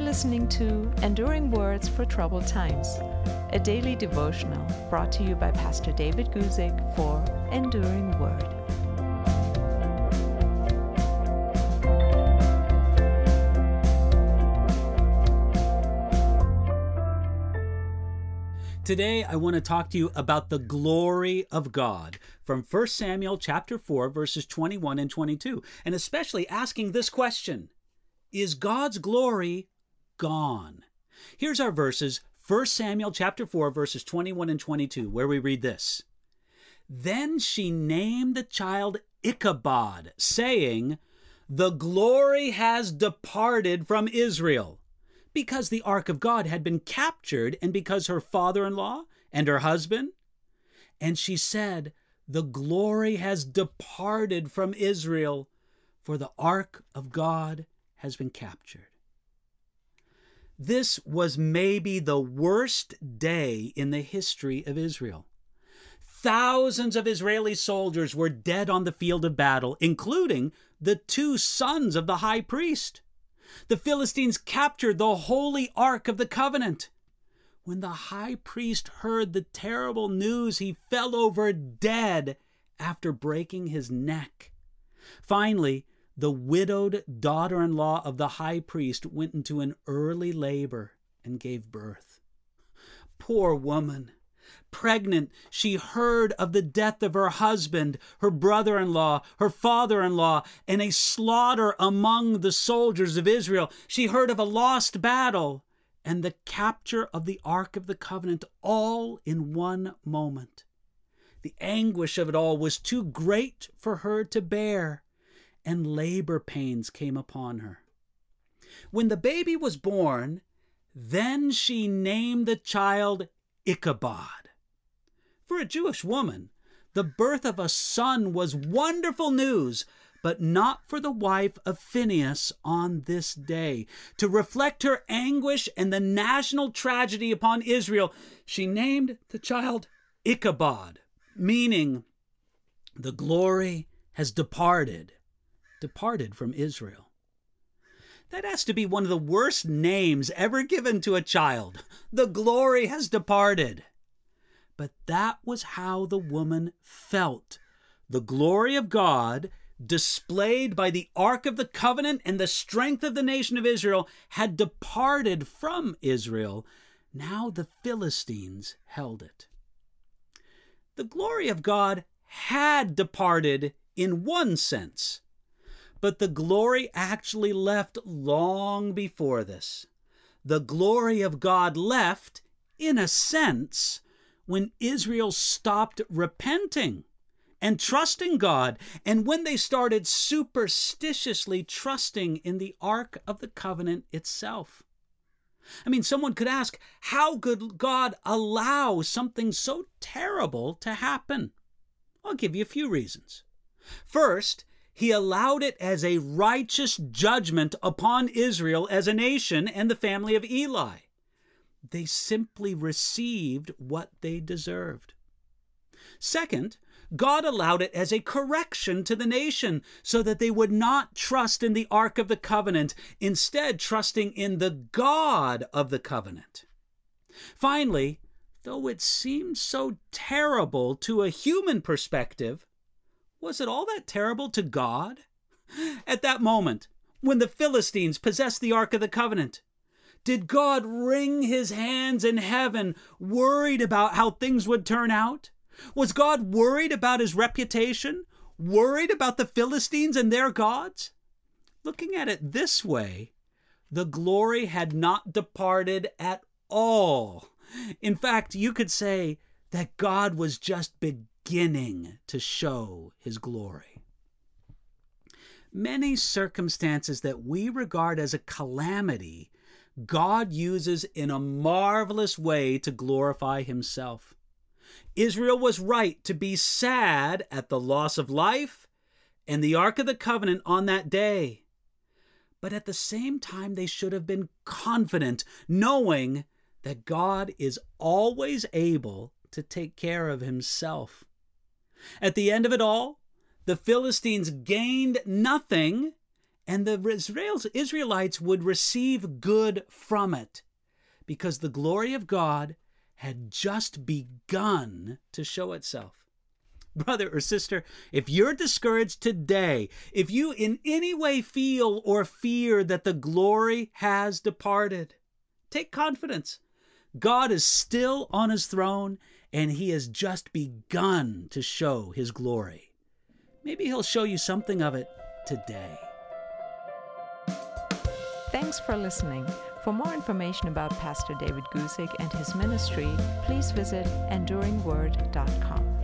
listening to Enduring Words for Troubled Times, a daily devotional brought to you by Pastor David Guzik for Enduring Word. Today, I want to talk to you about the glory of God from 1 Samuel chapter 4, verses 21 and 22, and especially asking this question: is God's glory gone? Here's our verses, 1 Samuel chapter 4, verses 21 and 22, where we read this. Then she named the child Ichabod, saying, "The glory has departed from Israel," because the ark of God had been captured and because her father-in-law and her husband. And she said, "The glory has departed from Israel, for the ark of God has been captured." This was maybe the worst day in the history of Israel. Thousands of Israeli soldiers were dead on the field of battle, including the two sons of the high priest. The Philistines captured the holy Ark of the Covenant. When the high priest heard the terrible news, he fell over dead after breaking his neck. Finally, the widowed daughter-in-law of the high priest went into an early labor and gave birth. Poor woman. Pregnant, she heard of the death of her husband, her brother-in-law, her father-in-law, and a slaughter among the soldiers of Israel. She heard of a lost battle and the capture of the Ark of the Covenant, all in one moment. The anguish of it all was too great for her to bear, and labor pains came upon her. When the baby was born, then she named the child Ichabod. For a Jewish woman, the birth of a son was wonderful news, but not for the wife of Phinehas on this day. To reflect her anguish and the national tragedy upon Israel, she named the child Ichabod, meaning the glory has departed from Israel. That has to be one of the worst names ever given to a child. The glory has departed. But that was how the woman felt. The glory of God, displayed by the Ark of the Covenant and the strength of the nation of Israel, had departed from Israel. Now the Philistines held it. The glory of God had departed in one sense, but the glory actually left long before this. The glory of God left, in a sense, when Israel stopped repenting and trusting God, and when they started superstitiously trusting in the Ark of the Covenant itself. I mean, someone could ask, how could God allow something so terrible to happen? I'll give you a few reasons. First, he allowed it as a righteous judgment upon Israel as a nation and the family of Eli. They simply received what they deserved. Second, God allowed it as a correction to the nation so that they would not trust in the Ark of the Covenant, instead trusting in the God of the Covenant. Finally, though it seemed so terrible to a human perspective, was it all that terrible to God? At that moment, when the Philistines possessed the Ark of the Covenant, did God wring his hands in heaven, worried about how things would turn out? Was God worried about his reputation? Worried about the Philistines and their gods? Looking at it this way, the glory had not departed at all. In fact, you could say that God was just beginning to show his glory. Many circumstances that we regard as a calamity, God uses in a marvelous way to glorify himself. Israel was right to be sad at the loss of life and the Ark of the Covenant on that day. But at the same time, they should have been confident, knowing that God is always able to take care of himself. At the end of it all, the Philistines gained nothing And the Israelites would receive good from it because the glory of God had just begun to show itself. Brother or sister, if you're discouraged today, if you in any way feel or fear that the glory has departed, take confidence. God is still on his throne, and he has just begun to show his glory. Maybe he'll show you something of it today. Thanks for listening. For more information about Pastor David Guzik and his ministry, please visit enduringword.com.